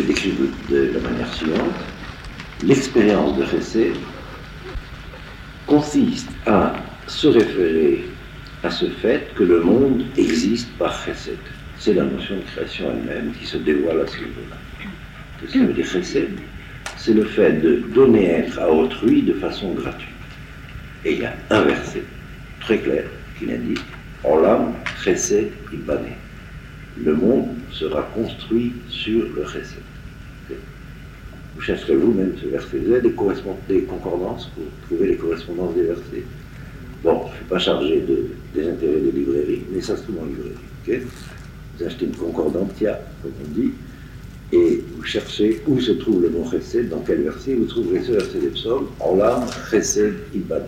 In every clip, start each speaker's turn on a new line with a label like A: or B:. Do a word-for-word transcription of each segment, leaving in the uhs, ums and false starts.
A: décrit de, de la manière suivante. L'expérience de Chesed consiste à se référer à ce fait que le monde existe par Chesed. C'est la notion de création elle-même qui se dévoile à ce niveau-là. Qu'est-ce que ça veut dire Chesed? C'est le fait de donner être à autrui de façon gratuite. Et il y a un verset très clair qui l'indique: Olam Chesed Ibané. Le monde sera construit sur le Chesed. Vous chercherez vous-même ce verset. Vous avez des, des concordances pour trouver les correspondances des versets. Bon, je ne suis pas chargé de, des intérêts des librairies, mais ça se trouve en librairie. Okay? Vous achetez une concordantia, comme on dit, et vous cherchez où se trouve le mot Chesed, dans quel verset. Vous trouverez ce verset des psaumes: Olam Chesed Ibané.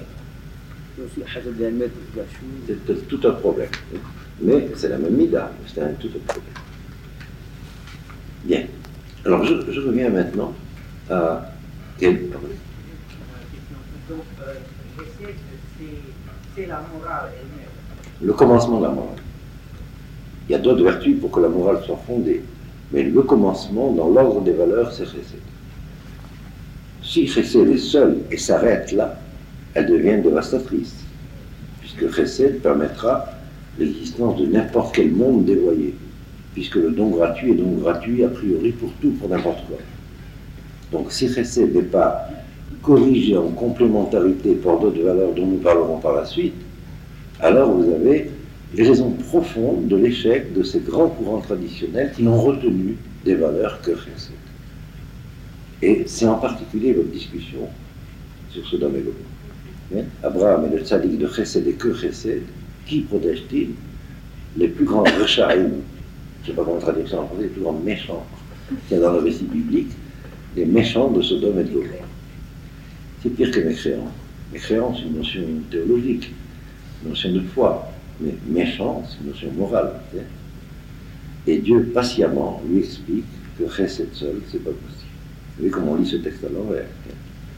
A: C'est tout un problème. Mais c'est la même mida, c'est un tout autre problème. Bien. Alors, je, je reviens maintenant à quel problème?
B: Donc, euh, Chesed, c'est la morale elle-même.
A: Le commencement de la morale. Il y a d'autres vertus pour que la morale soit fondée. Mais le commencement, dans l'ordre des valeurs, c'est Chesed. Si Chesed est seule et s'arrête là, elle devient dévastatrice. Puisque Chesed permettra l'existence de n'importe quel monde dévoyé. Puisque le don gratuit est donc gratuit a priori pour tout, pour n'importe quoi. Donc si Chesed n'est pas corrigé en complémentarité par d'autres valeurs dont nous parlerons par la suite, alors vous avez les raisons profondes de l'échec de ces grands courants traditionnels qui n'ont retenu des valeurs que Chesed. Et c'est en particulier votre discussion sur ce domaine. Hein? Abraham est le tzaddik de Chesed et que Chesed. Qui protège-t-il? Les plus grands rechaïm, je ne sais pas comment traduire ça en français, les plus grands méchants qu'il y a dans le récit biblique, les méchants de Sodome et de Gomorrhe. C'est pire que mécréant. Mécréant, c'est une notion théologique, une notion de foi, mais méchant, c'est une notion morale. Hein? Et Dieu, patiemment, lui explique que Chesed seul, c'est pas possible. Vous voyez comment on lit ce texte à l'envers. Hein?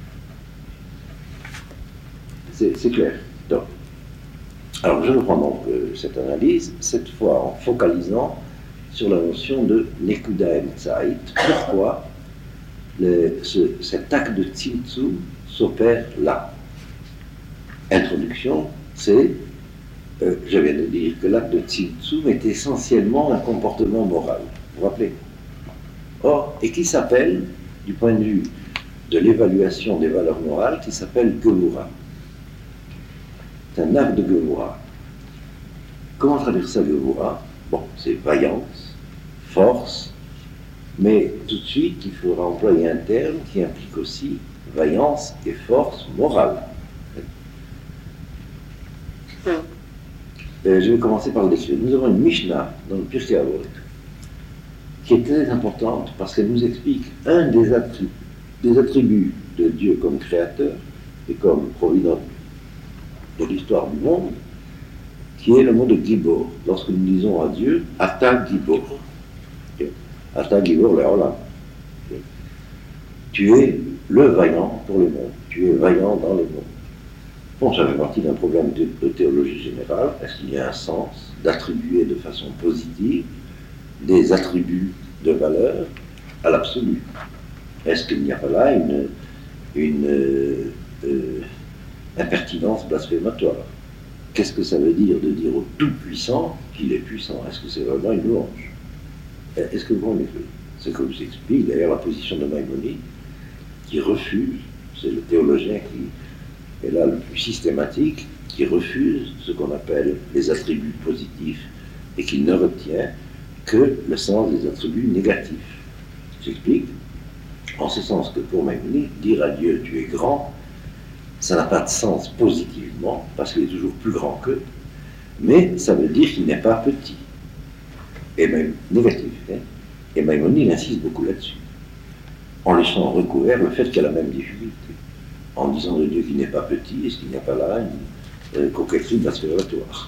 A: C'est, c'est clair. Donc, alors, je reprends donc euh, cette analyse, cette fois en focalisant sur la notion de Nekuda Emtsait. Pourquoi le, ce, cet acte de Tzimtzum s'opère là? Introduction, c'est, euh, je viens de dire que l'acte de Tzimtzum est essentiellement un comportement moral. Vous vous rappelez? Or, et qui s'appelle, du point de vue de l'évaluation des valeurs morales, qui s'appelle Gevura. C'est un acte de Gevura. Comment traduire ça, Gevura? Bon, c'est vaillance, force, mais tout de suite, il faudra employer un terme qui implique aussi vaillance et force morale. Euh, je vais commencer par le décrire. Nous avons une Mishnah dans le Pirkei Avot qui est très importante parce qu'elle nous explique un des attributs, des attributs de Dieu comme créateur et comme providence de l'histoire du monde, qui est le mot de Gibor. Lorsque nous disons à Dieu, Ata Gibor. Okay. Ata Gibor Leolam. Okay. Tu es le vaillant pour le monde. Tu es vaillant dans le monde. Bon, ça fait partie d'un problème de, de théologie générale. Est-ce qu'il y a un sens d'attribuer de façon positive des attributs de valeur à l'absolu? Est-ce qu'il n'y a pas là une, une euh, euh, impertinence blasphématoire? Qu'est-ce que ça veut dire de dire au Tout-Puissant qu'il est puissant? Est-ce que c'est vraiment une louange? Est-ce que vous comprenez? C'est comme s'explique d'ailleurs la position de Maïmonide, qui refuse, c'est le théologien qui est là le plus systématique, qui refuse ce qu'on appelle les attributs positifs et qui ne retient que le sens des attributs négatifs. J'explique, en ce sens que pour Maïmonide, dire à Dieu tu es grand, ça n'a pas de sens positivement, parce qu'il est toujours plus grand qu'eux, mais ça veut dire qu'il n'est pas petit, et même négatif. Hein? Et Maïmonide insiste beaucoup là-dessus, en laissant recouvert le fait qu'il y a la même difficulté, en disant de Dieu qu'il n'est pas petit, est-ce qu'il n'y a pas là une euh, coquetterie blasphématoire?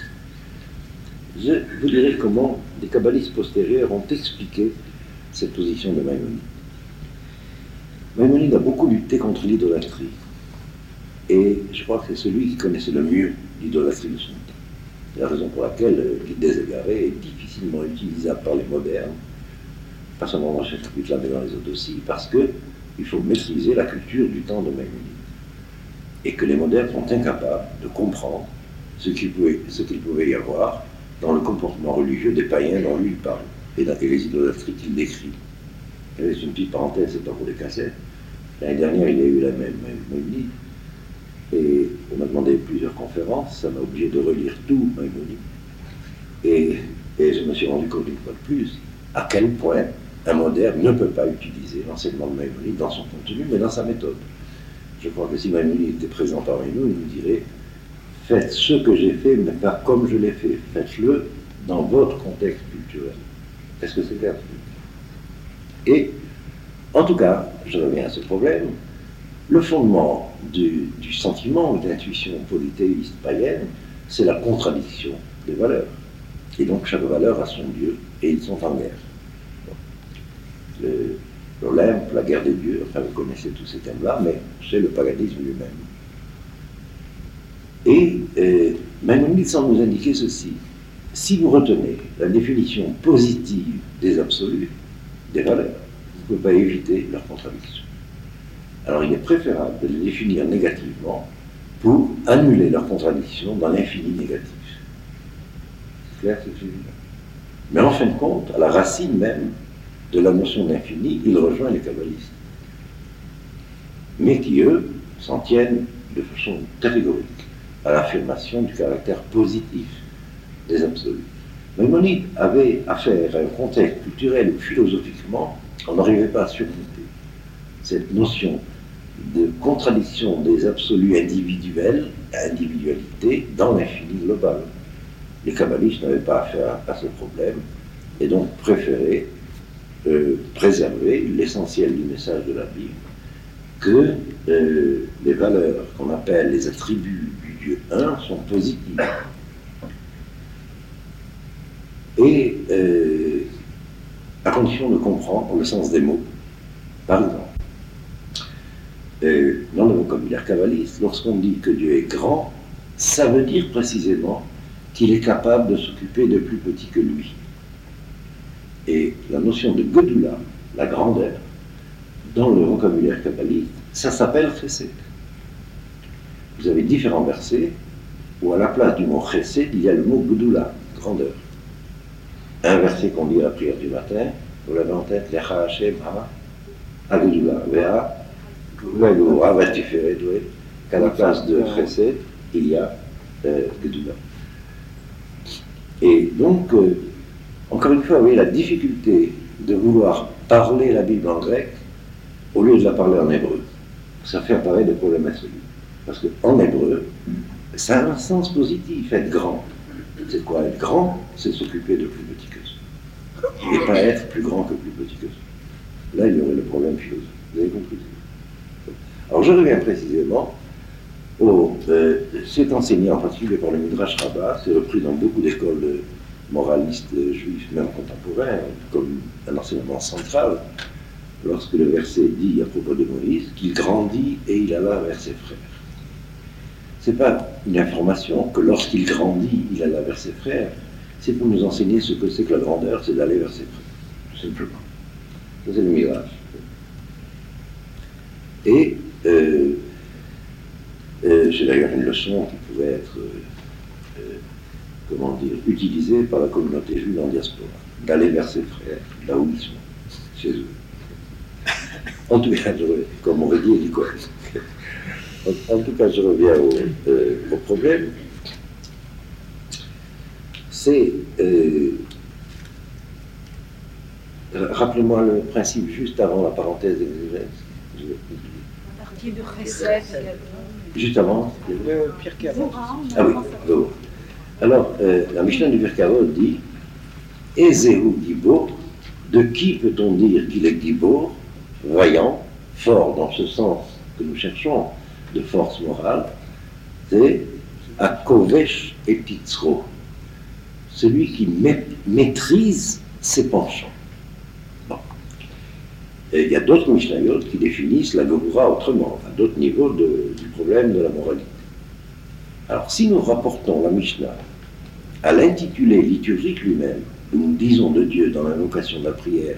A: Je vous dirai comment des kabbalistes postérieurs ont expliqué cette position de Maïmonide. Maïmonide a beaucoup lutté contre l'idolâtrie. Et je crois que c'est celui qui connaissait le mieux l'idolâtrie de son temps. C'est la raison pour laquelle le guide des égarés est difficilement utilisable par les modernes, pas seulement dans ce chapitre-là, mais dans les autres aussi, parce qu'il faut maîtriser la culture du temps de Maïmonide. Et que les modernes sont incapables de comprendre ce qu'il pouvait, ce qu'il pouvait y avoir dans le comportement religieux des païens dont lui il parle, et, dans, et les idolâtries qu'il décrit. C'est une petite parenthèse, c'est pas pour les cassettes. L'année dernière, il y a eu la même Maïmonide, et on m'a demandé plusieurs conférences, ça m'a obligé de relire tout Maïmonide. Et, et je me suis rendu compte une fois de plus à quel point un moderne ne peut pas utiliser l'enseignement de Maïmonide dans son contenu, mais dans sa méthode. Je crois que si Maïmonide était présent parmi nous, il nous dirait « Faites ce que j'ai fait, mais pas comme je l'ai fait. Faites-le dans votre contexte culturel. » Est-ce que c'est clair? Et, en tout cas, je reviens à ce problème, le fondement du, du sentiment ou de l'intuition polythéiste païenne, c'est la contradiction des valeurs. Et donc chaque valeur a son Dieu, et ils sont en guerre. Le, L'Olympe, la guerre des dieux, enfin vous connaissez tous ces thèmes-là, mais c'est le paganisme lui-même. Et euh, Maïmonide semble nous indiquer ceci. Si vous retenez la définition positive des absolus, des valeurs, vous ne pouvez pas éviter leur contradiction. Alors il est préférable de les définir négativement pour annuler leur contradiction dans l'infini négatif. C'est clair ce que je dis là? Mais en fin de compte, à la racine même de la notion d'infini, il rejoint les kabbalistes, mais qui, eux, s'en tiennent de façon catégorique à l'affirmation du caractère positif des absolus. Maïmonide avait affaire à un contexte culturel où, philosophiquement, on n'arrivait pas à surmonter cette notion de contradiction des absolus individuels à individualité dans l'infini global. Les kabbalistes n'avaient pas affaire à ce problème et donc préféraient euh, préserver l'essentiel du message de la Bible, que euh, les valeurs qu'on appelle les attributs du Dieu un sont positives. Et euh, à condition de comprendre le sens des mots. Par exemple, euh, dans le vocabulaire kabbaliste, lorsqu'on dit que Dieu est grand, ça veut dire précisément qu'il est capable de s'occuper de plus petits que lui. Et la notion de Gedula, la grandeur, dans le vocabulaire kabbaliste, ça s'appelle chesed. Vous avez différents versets où à la place du mot chesed, il y a le mot Gedula, grandeur. Un verset qu'on lit à la prière du matin, vous l'avez en tête, Lecha Hashem ha Gedula, Vea, Vea, Vertiferet, qu'à la place de chesed, il y a euh, Gedula. Et donc, euh, encore une fois, vous voyez la difficulté de vouloir parler la Bible en grec au lieu de la parler en hébreu. Ça fait apparaître des problèmes insolubles. Parce qu'en hébreu, ça a un sens positif, être grand. C'est quoi être grand? C'est s'occuper de plus petit que ça. Et pas être plus grand que plus petit que ça. Là, il y aurait le problème philosophique. Vous avez compris? Alors, je reviens précisément au... Euh, c'est enseigné en particulier par le Midrash Rabbah, c'est repris dans beaucoup d'écoles de moralistes juifs, même contemporains, comme un enseignement central, lorsque le verset dit à propos de Moïse qu'il grandit et il alla vers ses frères. Ce n'est pas une information que lorsqu'il grandit, il alla vers ses frères, c'est pour nous enseigner ce que c'est que la grandeur, c'est d'aller vers ses frères, tout simplement. Ça, c'est le mirage. Et euh, euh, c'est d'ailleurs une leçon qui pouvait être euh, euh, comment dire, utilisée par la communauté juive en diaspora, d'aller vers ses frères, là où ils sont, chez eux. En tout cas, je, comme on aurait dit, du quoi. En, en tout cas, je reviens au, euh, au problème. C'est... Euh, rappelez-moi le principe juste avant la parenthèse des exégèses.
C: À partir de Chesed,
A: juste avant.
D: Le Pirkei Avot.
A: Ah oui, Avot. Alors, euh, la Mishnah du Pirkei Avot dit Ezehu Gibor, de qui peut-on dire qu'il est Gibor, voyant, fort dans ce sens que nous cherchons, de force morale, c'est Akovesh et Titzro, celui qui ma- maîtrise ses penchants. Bon. Et il y a d'autres Mishnayot qui définissent la Gevura autrement, à d'autres niveaux de, du problème de la moralité. Alors, si nous rapportons la Mishnah à l'intitulé liturgique lui-même, où nous disons de Dieu dans l'invocation de la prière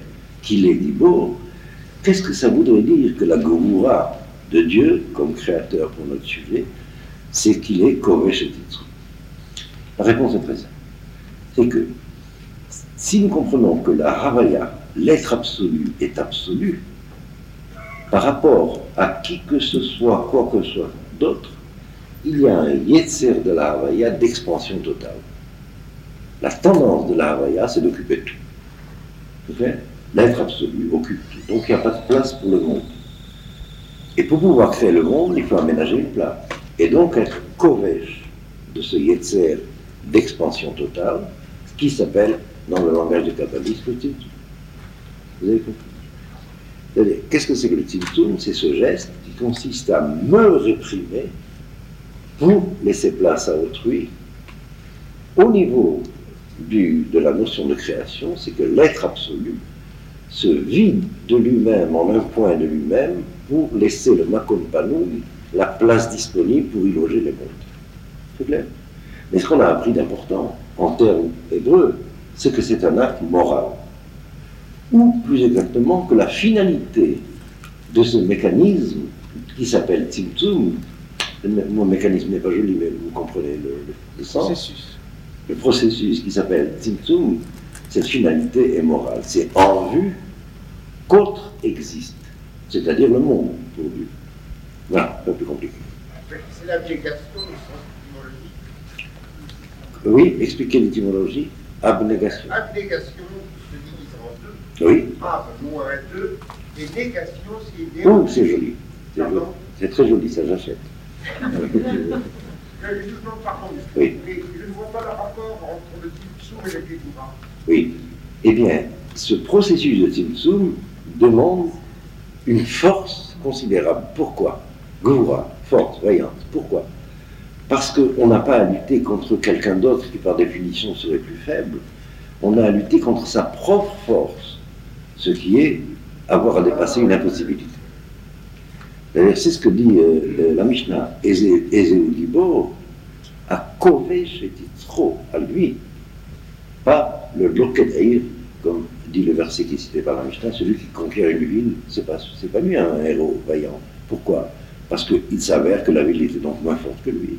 A: qu'il est Dibor, qu'est-ce que ça voudrait dire que la Gevura de Dieu, comme créateur pour notre sujet, c'est qu'il est Kovesh et Titzum? La réponse est très simple. C'est que si nous comprenons que la Havaya, l'être absolu, est absolu, par rapport à qui que ce soit, quoi que ce soit d'autre, il y a un Yetzer de la Havaya d'expansion totale. La tendance de la Havaya, c'est d'occuper tout. Okay? L'être absolu occupe tout. Donc il n'y a pas de place pour le monde. Et pour pouvoir créer le monde, il faut aménager une place. Et donc être Kovesh de ce Yetzer d'expansion totale, qui s'appelle, dans le langage du kabbalisme, le Tzimtzum. Vous avez compris? C'est-à-dire, qu'est-ce que c'est que le Tzimtzum? C'est ce geste qui consiste à me réprimer pour laisser place à autrui. Au niveau du, de la notion de création, c'est que l'être absolu se vide de lui-même en un point de lui-même pour laisser le Makon Panoui la place disponible pour y loger les mondes. C'est clair? Mais ce qu'on a appris d'important en termes hébreux, c'est que c'est un acte moral. Ou plus exactement que la finalité de ce mécanisme qui s'appelle Tzimtzum, mon mécanisme n'est pas joli, mais vous comprenez le, le, le sens.
D: Processus.
A: Le processus qui s'appelle Tzimtzum, cette finalité est morale. C'est en vue qu'autre existe, c'est-à-dire le monde pour Dieu. Voilà, un peu plus compliqué.
D: C'est l'abnégation au sens étymologique.
A: Oui, expliquez l'étymologie. Abnégation.
D: Abnégation se divise en deux.
A: Oui.
D: Ab, moins deux. Et négation, c'est
A: Oh, c'est joli. C'est
D: Pardon
A: joli. C'est très joli, ça j'achète.
D: Euh, je- non, pardon,
A: Oui.
D: mais je ne vois pas le rapport entre le Tzimtzum et le Gevura.
A: Oui. Eh bien, ce processus de Tzimtzum demande une force considérable. Pourquoi? Gevura, forte, vaillante. Pourquoi? Parce qu'on n'a pas à lutter contre quelqu'un d'autre qui, par définition, serait plus faible. On a à lutter contre sa propre force, ce qui est avoir à dépasser une impossibilité. D'ailleurs, c'est ce que dit euh, la Mishnah. Ezeu Gibor a Kovesh et Titzro, à lui, pas le Loket Eir, comme dit le verset qui est cité par la Mishnah, celui qui conquiert une ville, c'est pas, c'est pas lui un héros vaillant. Pourquoi? Parce qu'il s'avère que la ville était donc moins forte que lui.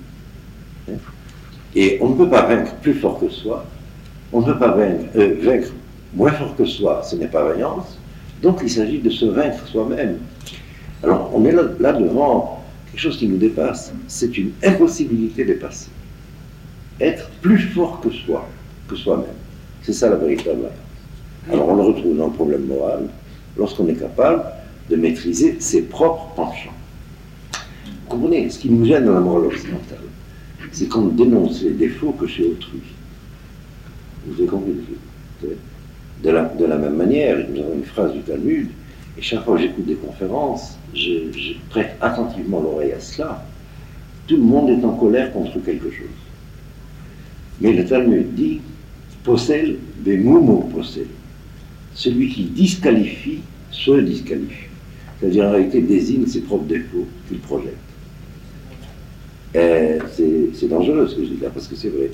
A: Et on ne peut pas vaincre plus fort que soi, on ne peut pas vaincre, euh, vaincre moins fort que soi, ce n'est pas vaillance, donc il s'agit de se vaincre soi-même. Alors on est là, là devant quelque chose qui nous dépasse, c'est une impossibilité dépassée. Être plus fort que soi, que soi-même, c'est ça la véritable vaillance. Alors on le retrouve dans le problème moral, lorsqu'on est capable de maîtriser ses propres penchants. Vous comprenez, ce qui nous gêne dans la morale occidentale, c'est qu'on dénonce les défauts que chez autrui. Vous avez compris? De la, de la même manière, nous avons une phrase du Talmud, et chaque fois que j'écoute des conférences, je, je prête attentivement l'oreille à cela. Tout le monde est en colère contre quelque chose. Mais le Talmud dit, possède des moumou possède. Celui qui disqualifie se disqualifie. C'est-à-dire en réalité désigne ses propres défauts qu'il projette. Euh, c'est dangereux ce que je dis là, parce que c'est vrai.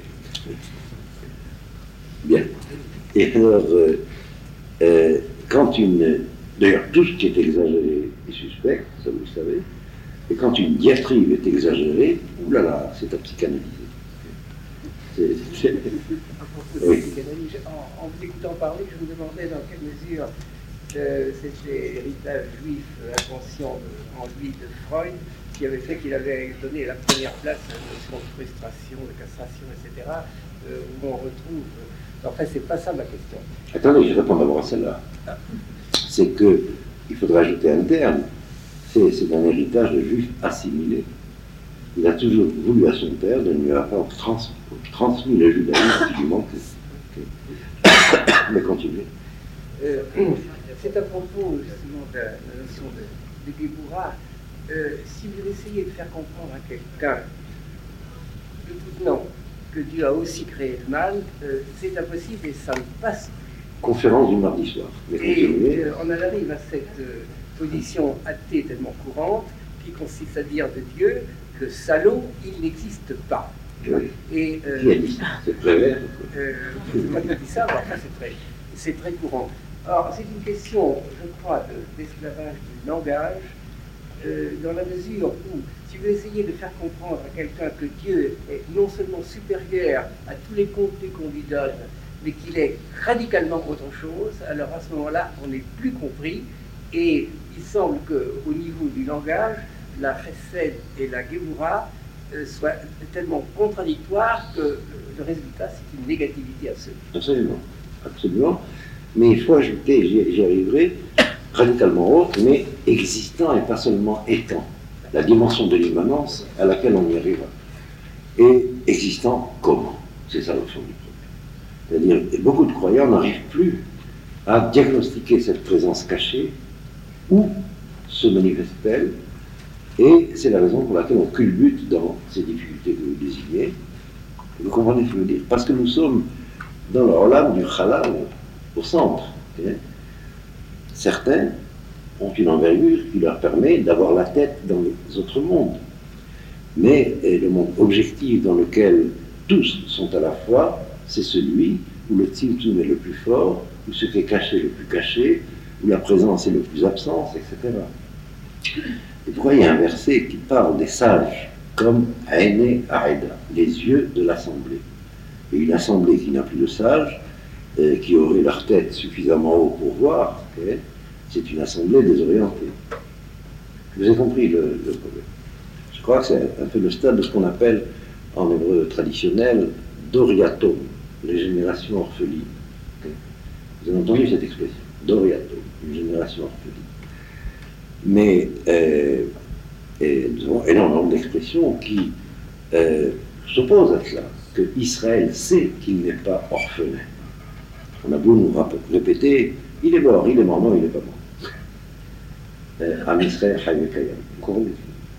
A: Bien. Et alors, euh, euh, quand une... D'ailleurs, tout ce qui est exagéré est suspect, ça vous le savez. Et quand une diatribe est exagérée, oulala, c'est à psychanalyser. C'est... c'est... Oui.
B: En, en vous écoutant parler, je me demandais dans quelle mesure euh, c'était l'héritage juif euh, inconscient de, en lui de Freud qui avait fait qu'il avait donné la première place à la notion de frustration, de castration, et cetera, euh, où on retrouve... Euh, enfin, c'est pas ça ma question.
A: Attendez, je réponds d'abord à celle-là. C'est que, il faudrait ajouter un terme, c'est, c'est un héritage de juif assimilé. Il a toujours voulu à son père de ne lui avoir pas trans, transmis le judaïsme qui lui manquait. Okay. Mais continuez.
B: Euh, c'est à propos justement de la notion de, de Gevura. Euh, si vous essayez de faire comprendre à quelqu'un, le tout non, que Dieu a aussi créé le mal, euh, c'est impossible et ça ne passe pas.
A: Conférence du mardi soir.
B: Et euh, on en arrive à cette euh, position athée tellement courante qui consiste à dire de Dieu que salaud, il n'existe pas.
A: Oui.
B: Et, euh,
A: qui a dit ça? C'est très vert.
B: Euh, je ne sais pas qui dit ça, mais enfin, c'est très, c'est très courant. Alors, c'est une question, je crois, de- d'esclavage du langage, euh, dans la mesure où, si vous essayez de faire comprendre à quelqu'un que Dieu est non seulement supérieur à tous les contenus qu'on lui donne, mais qu'il est radicalement autre chose, alors à ce moment-là, on n'est plus compris, et il semble qu'au niveau du langage, la chesed et la Géboura euh, soient tellement contradictoires que euh, le résultat, c'est une négativité absolue.
A: Absolument, absolument. Mais il faut ajouter, j'y j'y arriverai, radicalement autre, mais existant et pas seulement étant. La dimension de l'immanence à laquelle on y arrivera. Et existant comment? C'est ça le fond du problème. C'est-à-dire, beaucoup de croyants n'arrivent plus à diagnostiquer cette présence cachée, où se manifeste-t-elle, et c'est la raison pour laquelle on culbute dans ces difficultés que vous désignez. Vous comprenez ce que je veux dire? Parce que nous sommes dans le olam du halal, au centre. Okay? Certains ont une envergure qui leur permet d'avoir la tête dans les autres mondes. Mais le monde objectif dans lequel tous sont à la fois, c'est celui où le tzimtzum est le plus fort, où ce qui est caché est le plus caché, où la présence est le plus absente, et cetera. Et pourquoi il y a un verset qui parle des sages comme Aene Aeda, les yeux de l'assemblée. Et une assemblée qui n'a plus de sages, euh, qui aurait leur tête suffisamment haut pour voir, okay, c'est une assemblée désorientée. Vous avez compris le, le problème. Je crois que c'est un peu le stade de ce qu'on appelle en hébreu traditionnel Doriatom, les générations orphelines. Okay. Vous avez entendu cette expression, Doriatom, une génération orpheline. Mais euh, et nous avons énormément d'expressions qui euh, s'opposent à cela, que Israël sait qu'il n'est pas orphelin. On a beau nous répéter, il est mort, il est mort, non, il n'est pas mort. Euh, Am Israël, Hayek Hayam. Vous comprenez?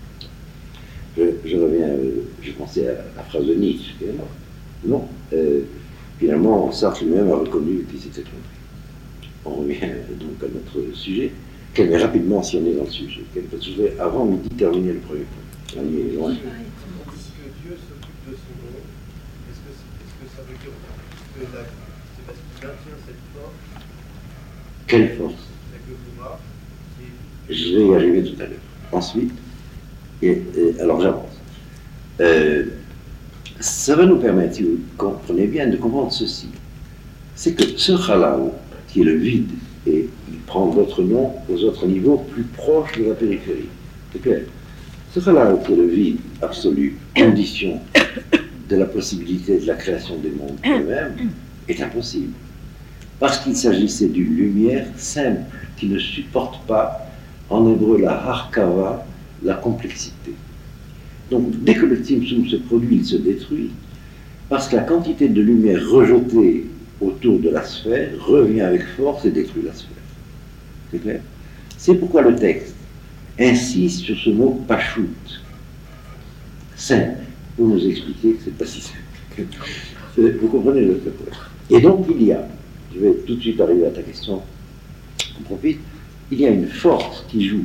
A: Je, je reviens, euh, je pensais à la phrase de Nietzsche, qui est mort. Non, euh, finalement, Sartre lui-même a reconnu qu'il s'était trompé. On revient donc à notre sujet. Qu'elle est rapidement si on est dans le sujet. Qu'elle peut se faire avant midi terminer le premier point. On y est loin.
D: Est-ce que Dieu s'occupe de son nom? Est-ce que, est-ce que ça veut dire que la, c'est parce qu'il maintient cette force?
A: Quelle force?
D: La Geoura, qui est...
A: Je vais y arriver tout à l'heure. Ensuite, et, et, alors j'avance. Euh, ça va nous permettre, si vous comprenez bien, de comprendre ceci. C'est que ce halal, qui est le vide, et il prend d'autres noms aux autres niveaux plus proches de la périphérie. C'est clair. Ce halal qui est le vide absolu, condition de la possibilité de la création des mondes eux-mêmes, est impossible. Parce qu'il s'agissait d'une lumière simple qui ne supporte pas, en hébreu, la harkava, la complexité. Donc, dès que le tzimtzum se produit, il se détruit, parce que la quantité de lumière rejetée autour de la sphère revient avec force et détruit la sphère. C'est clair? C'est pourquoi le texte insiste sur ce mot pachout, simple, pour nous expliquer que c'est pas si simple. Vous comprenez le problème. Et donc il y a, je vais tout de suite arriver à ta question, on profite, il y a une force qui joue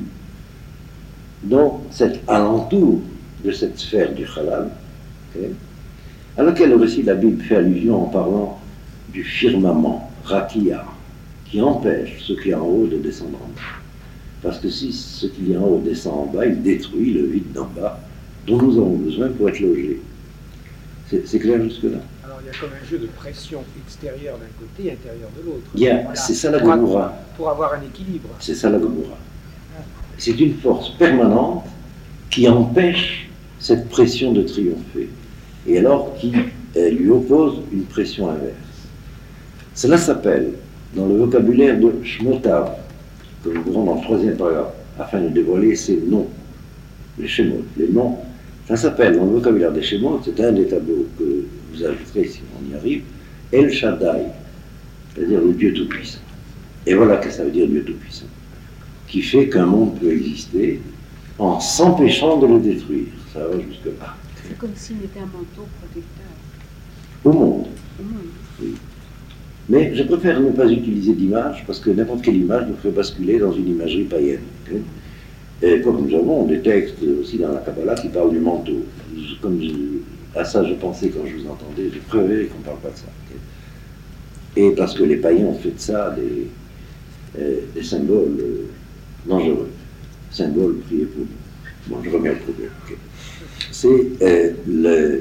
A: dans cet alentour de cette sphère du halal, okay, à laquelle aussi la Bible fait allusion en parlant du firmament, rakia, qui empêche ce qui est en haut de descendre en bas. Parce que si ce qui est en haut descend en bas, il détruit le vide d'en bas dont nous avons besoin pour être logés. C'est, c'est clair jusque-là?
E: Alors il y a comme un jeu de pression extérieure d'un côté et intérieure de l'autre.
A: Yeah,
E: Voilà.
A: C'est ça la
E: Pour,
A: Gomorrah.
E: pour avoir un équilibre.
A: C'est ça la Gomorrah. C'est une force permanente qui empêche cette pression de triompher. Et alors qui euh, lui oppose une pression inverse. Cela s'appelle, dans le vocabulaire de Shmotav, que nous verrons dans le troisième paragraphe, afin de dévoiler ces noms, les Shemot, les noms, ça s'appelle, dans le vocabulaire des Shemot, c'est un des tableaux que vous ajouterez si on y arrive, El Shaddai, c'est-à-dire le Dieu Tout-Puissant. Et voilà que ça veut dire Dieu Tout-Puissant, qui fait qu'un monde peut exister en s'empêchant de le détruire. Ça va jusque-là.
C: C'est comme s'il mettait un manteau protecteur.
A: Au monde.
C: Mmh.
A: Oui. Mais je préfère ne pas utiliser d'image parce que n'importe quelle image nous fait basculer dans une imagerie païenne. Okay? Et comme nous avons des textes aussi dans la Kabbalah qui parlent du manteau. Je, comme je, à ça je pensais quand je vous entendais, je préférais qu'on ne parle pas de ça. Okay? Et parce que les païens ont fait de ça des, euh, des symboles euh, dangereux. Symboles, priez pour nous. Bon, je remets le problème. Okay. C'est euh, le,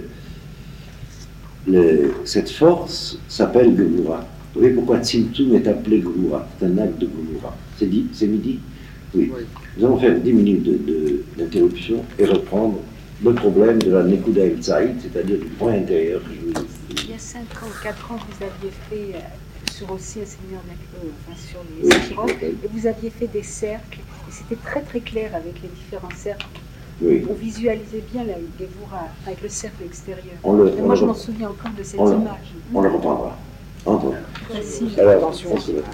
A: le, cette force s'appelle Gevura. Vous voyez pourquoi Tzimtzum est appelé Gevura? C'est un acte de Gevura. C'est dit, c'est midi? Oui. Oui. Nous allons faire dix minutes de, de, d'interruption et reprendre le problème de la Nekuda El Tzaïd, c'est-à-dire du point intérieur que je vous ai dit.
C: Il y a cinq ans, quatre ans, vous aviez fait euh, sur aussi un Seigneur Nekro, enfin sur les
A: Oui,
C: Séphiroth,
A: okay.
C: et vous aviez fait des cercles, et c'était très très clair avec les différents cercles.
A: Oui.
C: On visualisait bien la Gevura avec le cercle extérieur.
A: On le,
C: et
A: on
C: moi,
A: le,
C: je m'en souviens encore de cette
A: on le,
C: image.
A: On le reprendra. Entendu.
C: Facile.
A: Alors,
E: Attention.
A: on se met.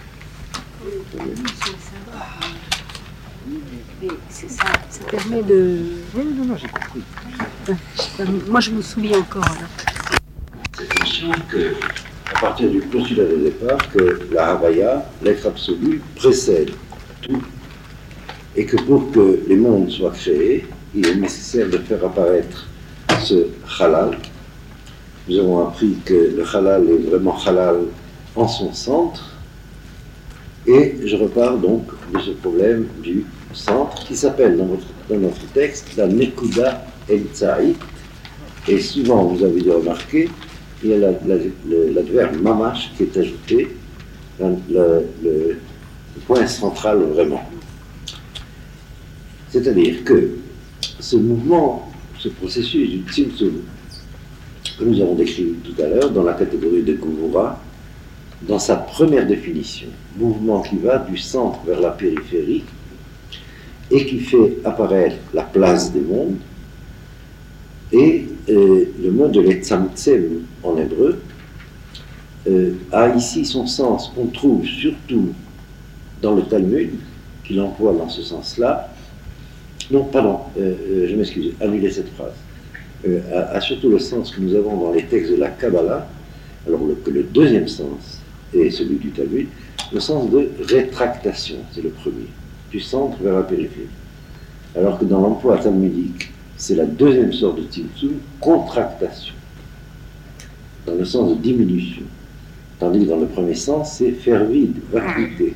C: Mais c'est ça, ça permet de... Oui, non, non, j'ai compris. Moi, je me souviens encore. Là.
A: C'est conscient que, à partir du postulat de départ, que la Havaya, l'être absolu, précède tout, et que pour que les mondes soient créés, il est nécessaire de faire apparaître ce halal. Nous avons appris que le halal est vraiment halal en son centre, et je repars donc de ce problème du centre qui s'appelle dans, votre, dans notre texte la Nekuda El Tzaïd, et souvent vous avez dû remarquer, il y a l'adverbe mamash qui est ajouté, le, le, le point central vraiment. C'est-à-dire que ce mouvement, ce processus du Tzimtzum que nous avons décrit tout à l'heure dans la catégorie de Gevura, dans sa première définition, mouvement qui va du centre vers la périphérie et qui fait apparaître la place des mondes, et euh, le mot de l'Etzamtzem en hébreu euh, a ici son sens qu'on trouve surtout dans le Talmud, qui l'emploie dans ce sens-là. Non, pardon, euh, euh, je m'excuse, annulez cette phrase. Euh, a, a surtout le sens que nous avons dans les textes de la Kabbalah, alors le, que le deuxième sens est celui du Talmud, le sens de rétractation, c'est le premier, du centre vers la périphérie. Alors que dans l'emploi talmudique, c'est la deuxième sorte de Tzimtzum, contractation, dans le sens de diminution. Tandis que dans le premier sens, c'est faire vide, vacuité.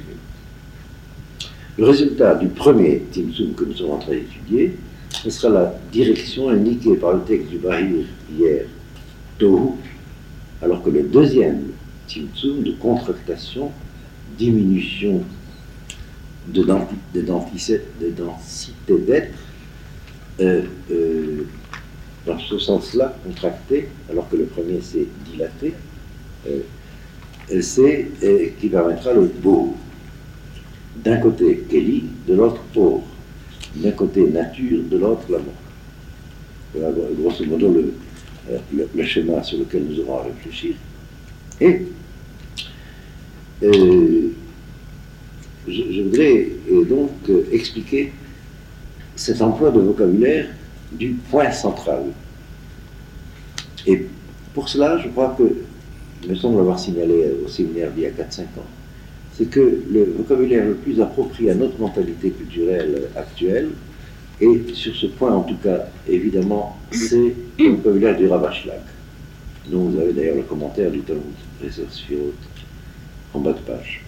A: Le résultat du premier Tzimtzum que nous sommes en train d'étudier, ce sera la direction indiquée par le texte du Bahir hier, Tohu, alors que le deuxième Tzimtzum de contractation, diminution de, denti, de, denti, de densité d'être, euh, euh, dans ce sens-là, contracté, alors que le premier c'est dilaté, euh, c'est euh, qui permettra le beau. D'un côté Keli, de l'autre Or. D'un côté nature, de l'autre l'amour. Voilà grosso modo le, le, le schéma sur lequel nous aurons à réfléchir. Et euh, je, je voudrais euh, donc euh, expliquer cet emploi de vocabulaire du point central. Et pour cela, je crois que, il me semble avoir signalé au séminaire d'il y a quatre cinq ans, c'est que le vocabulaire le plus approprié à notre mentalité culturelle actuelle, et sur ce point en tout cas, évidemment, c'est le vocabulaire du Rav Ashlag, dont vous avez d'ailleurs le commentaire du Talmud Eser Sefirot en bas de page.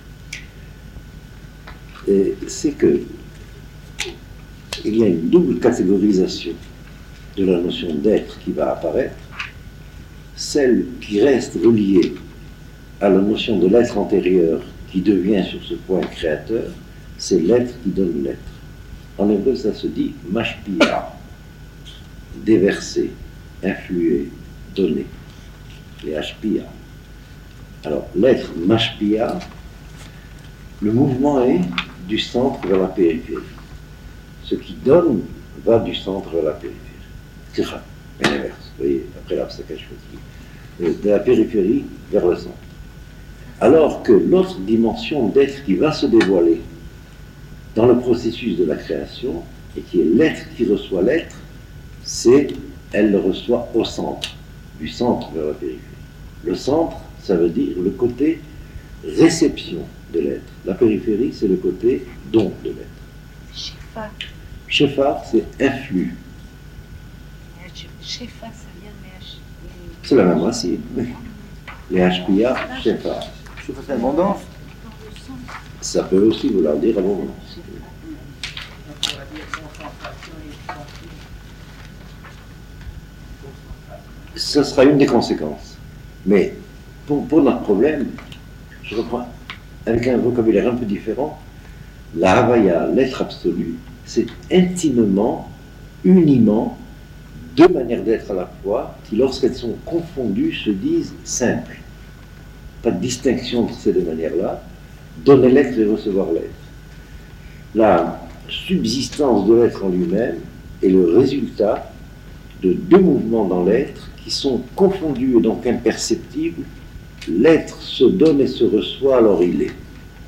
A: Et c'est que il y a une double catégorisation de la notion d'être qui va apparaître, celle qui reste reliée à la notion de l'être antérieur qui devient sur ce point créateur, c'est l'être qui donne l'être. En hébreu, ça se dit mashpia, déverser, influer, donner, les hashpia. Alors, l'être mashpia, le mouvement est du centre vers la périphérie. Ce qui donne va du centre vers la périphérie. C'est ça, l'inverse. Vous voyez, après là, c'est quelque chose. De la périphérie vers le centre. Alors que l'autre dimension d'être qui va se dévoiler dans le processus de la création, et qui est l'être qui reçoit l'être, c'est, elle le reçoit au centre, du centre vers la périphérie. Le centre, ça veut dire le côté réception de l'être. La périphérie, c'est le côté don de l'être.
C: Shefa.
A: Shefa, c'est influx.
C: Shefa, ça vient de H.
A: C'est la même racine. Les H P A, Shefa.
F: Shefa, c'est l'abondance.
C: sens.
A: Ça peut aussi vouloir dire abondance.
B: Donc on va dire concentration et expansion.
A: Ce sera une des conséquences. Mais pour, pour notre problème, je reprends avec un vocabulaire un peu différent, la Havaya, l'être absolu, c'est intimement, uniment, deux manières d'être à la fois, qui lorsqu'elles sont confondues se disent simples. Pas de distinction entre ces deux manières-là. Donner l'être et recevoir l'être. La subsistance de l'être en lui-même est le résultat de deux mouvements dans l'être qui sont confondus et donc imperceptibles. L'être se donne et se reçoit, alors il est.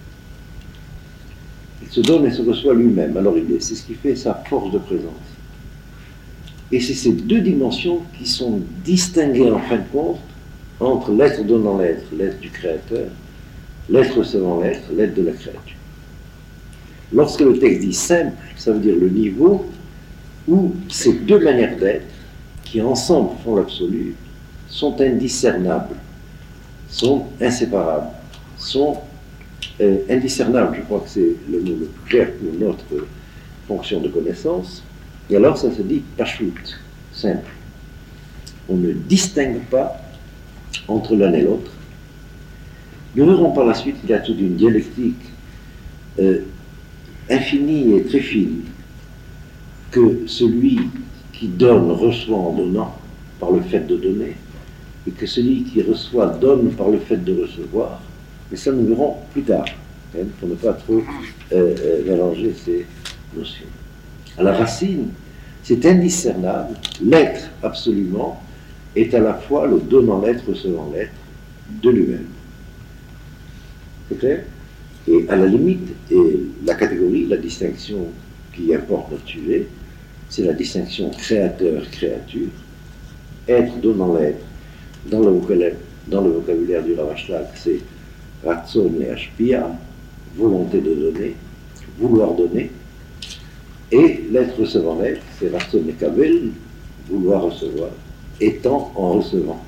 A: Il se donne et se reçoit lui-même, alors il est. C'est ce qui fait sa force de présence. Et c'est ces deux dimensions qui sont distinguées en fin de compte entre l'être donnant l'être, l'être du créateur, l'être recevant l'être, l'être de la créature. Lorsque le texte dit simple, ça veut dire le niveau où ces deux manières d'être, qui ensemble font l'absolu, sont indiscernables, sont inséparables, sont euh, indiscernables. Je crois que c'est le mot le plus clair pour notre fonction de connaissance. Et alors ça se dit pashut, simple. On ne distingue pas entre l'un et l'autre. Nous verrons par la suite qu'il y a toute une dialectique euh, infinie et très fine que celui qui donne reçoit en donnant par le fait de donner, et que celui qui reçoit donne par le fait de recevoir. Mais ça nous verrons plus tard, hein, pour ne pas trop euh, euh, mélanger ces notions. À la racine, c'est indiscernable, l'être absolument est à la fois le donnant l'être, recevant l'être de lui-même. C'est clair? Et à la limite, et la catégorie, la distinction qui importe notre sujet, c'est la distinction créateur-créature, être donnant l'être. Dans le vocabulaire, dans le vocabulaire du Ravashlag, c'est Ratzon et Ashpia, volonté de donner, vouloir donner, et l'être recevant l'être, c'est Ratzon et Kabel, vouloir recevoir, étant en recevant.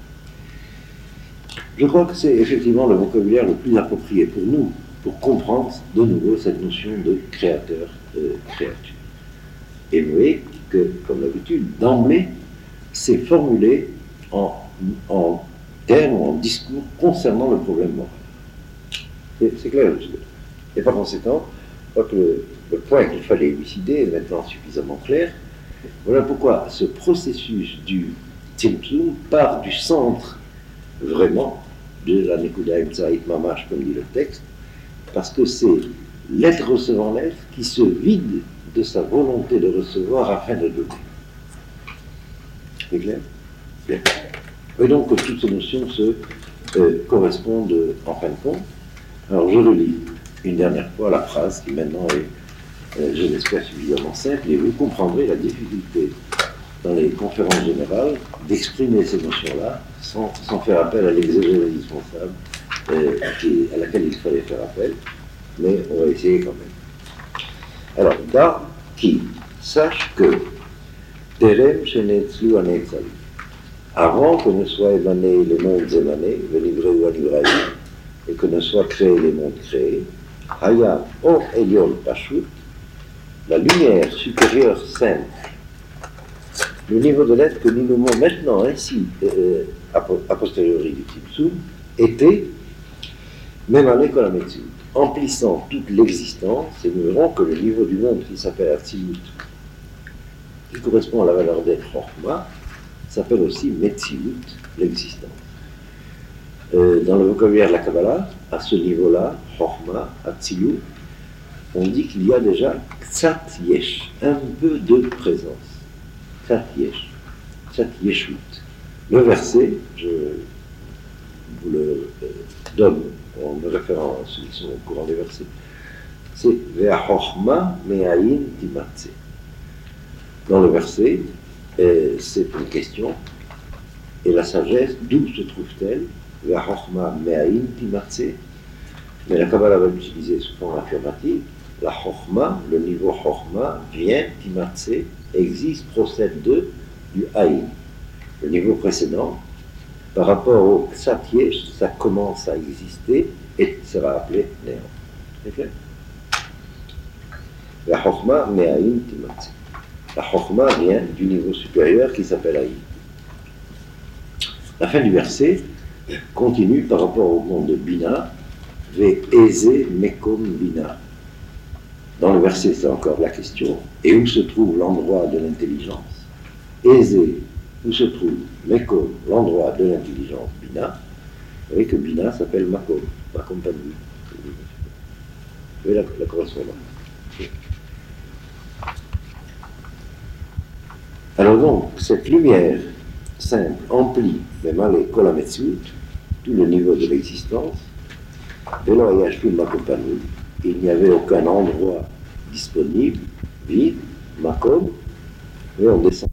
A: Je crois que c'est effectivement le vocabulaire le plus approprié pour nous, pour comprendre de nouveau cette notion de créateur-créature. Et vous voyez que, comme d'habitude, d'emblée, c'est formulé en, en termes, en discours concernant le problème moral. C'est, c'est clair, je veux dire. Et par conséquent, je crois que le, le point qu'il fallait élucider est maintenant suffisamment clair. Voilà pourquoi ce processus du Tzimtzum part du centre, vraiment, de la Nekuda Emtsaït Mamash, comme dit le texte, parce que c'est l'être recevant l'être qui se vide de sa volonté de recevoir afin de donner. C'est clair? Bien. Et donc, toutes ces notions se euh, correspondent en fin de compte. Alors, je relis une dernière fois la phrase qui maintenant est, euh, je l'espère, suffisamment simple, et vous comprendrez la difficulté dans les conférences générales d'exprimer ces notions-là sans, sans faire appel à l'exégèse indispensable euh, qui, à laquelle il fallait faire appel, mais on va essayer quand même. Alors, Da qui sache que Terem Shenetzlu Anetzal, avant que ne soient émanés les mondes émanés, Venivreu ou Anibraï, et que ne soient créés les mondes créés, Haya Or Elion Pashut, la lumière supérieure simple, le niveau de l'être que nous nommons maintenant ainsi, euh, a, a posteriori du Tzimtzum, était Memane Kolametsu, emplissant toute l'existence, et nous verrons que le niveau du monde qui s'appelle Atzilut, qui correspond à la valeur d'être Chorma, s'appelle aussi Metzilut, l'existence. Euh, dans le vocabulaire de la Kabbalah, à ce niveau-là, Chorma, Atzilut, on dit qu'il y a déjà Ktsat Yesh, un peu de présence. Ktsat Yesh, Ktsat Yeshut. Le verset, je vous le euh, donne en me référant à ceux qui sont au courant des versets, c'est Ve'achorma me'ayin timatse. Dans le verset, euh, c'est une question, et la sagesse, d'où se trouve-t-elle? Ve'achorma me'ayin timatse. Mais la Kabbalah va l'utiliser sous forme affirmative. La chorma, le niveau chorma, vient, timatse, existe, procède de, du haïn. Le niveau précédent, par rapport au Ksat Yesh, ça commence à exister et sera appelé néant. C'est clair? La Chokhma Me'aïn Timatzi. La Chokhma vient du niveau supérieur qui s'appelle Aïn. La fin du verset continue par rapport au monde de Bina, Ve Eze Mekom Bina. Dans le verset, c'est encore la question. Et où se trouve l'endroit de l'intelligence? Eze, où se trouve Mekom, l'endroit de l'intelligence Bina? Vous voyez que Bina s'appelle Makom, Makom Panvi. Vous voyez la, la correspondance. Alors donc, cette lumière simple emplit même les Kolametsout, tout le niveau de l'existence, Velo Ayashpil Makom Panvi. Il n'y avait aucun endroit disponible, vide, Makom, et on descend